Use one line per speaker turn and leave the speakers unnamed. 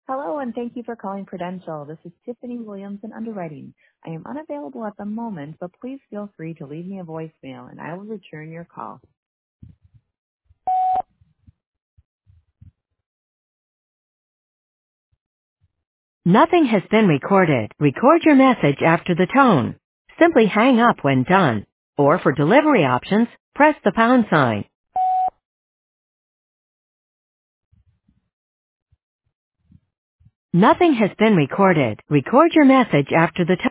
Hello, and thank you for calling Prudential. This is Tiffany Williams in underwriting. I am unavailable at the moment, but please feel free to leave me a voicemail, and I will return your call.
Nothing has been recorded. Record your message after the tone. Simply hang up when done. Or for delivery options, press the pound sign. Nothing has been recorded. Record your message after the tone.